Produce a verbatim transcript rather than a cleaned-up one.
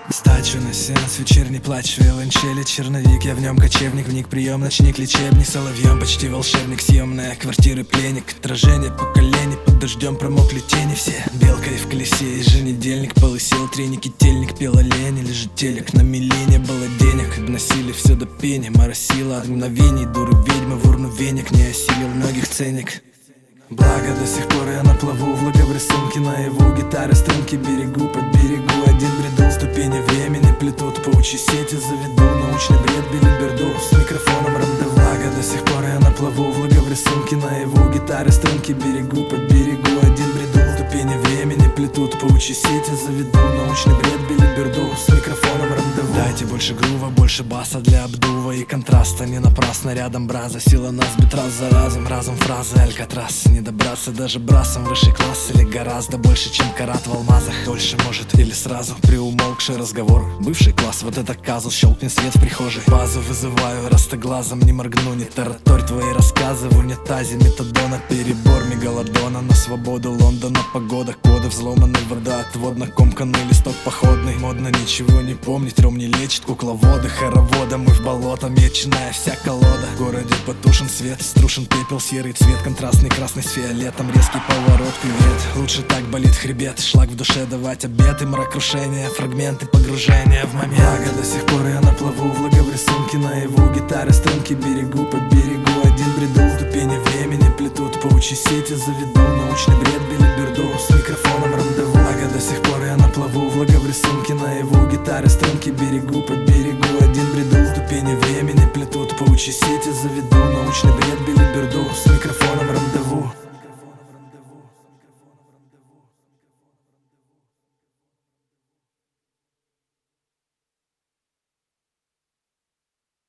Стачу на сеанс, вечерний плач, виолончели, черновик. Я в нем кочевник, вник, прием, ночник, лечебник. Соловьем почти волшебник, съемная квартиры, пленник. Отражение поколений, под дождем промокли тени все. Белкой в колесе, еженедельник, полысел треники, тельник, пел олень или же телек. На мели не было денег, обносили все до пени. Моросило от мгновений, дуры ведьмы, в урну веник. Не осилил многих ценник. Благо до сих пор я на плаву, влага в рисунке наяву. Гитары, струнки, берегу по берегу. Один бреду, ступени времени плетут. Паучьи сети заведу, научный бред, билиберду. С микрофоном рандеву. Благо до сих пор я на плаву, влага в рисунке наяву. Гитары, струнки, берегу по берегу. Один бреду, ступени времени плетут. Паучьи сети заведу, научный бред, билиберду. С микрофоном рандеву. Дайте больше грува, больше баса для обдува и контраста. Не напрасно рядом браза, сила нас бит раз за разом. Разом фразы алькатрас. Не добраться даже брасом, высший класс или гораздо больше, чем карат в алмазах. Дольше может или сразу, приумолкший разговор. Бывший класс, вот это казус, щелкнет свет в прихожей. Базу вызываю, растоглазом не моргну, не тараторь твои рассказы в унитазе. Метадона, перебор, мегалодона. На свободу Лондона, погода, коды взломанный, вода отводно, комканный листок походный. Модно ничего не помнить, ром не лечит, кукловоды, хоровода. Мы в болото, меченая вся колода. В городе потушен свет, струшен пепел, серый цвет, контрастный красный с фиолетом, резкий поворот, привет. Лучше так болит хребет, шлак в душе давать обеты, мрак крушения, фрагменты погружения в момент. Благо до сих пор я на плаву, влага в рисунке наяву. Гитары, струнки, берегу по берегу. Один бреду, ступени времени плетут. Паучьи сети заведу, научный бред, билиберду. С микрофоном рандеву. Благо до сих пор я на плаву, влага в рисунке наяву. Гитары, струнки, берегу по берегу. Один бреду, ступени времени плетут. Паучьи сети заведу, научный бред, билиберду.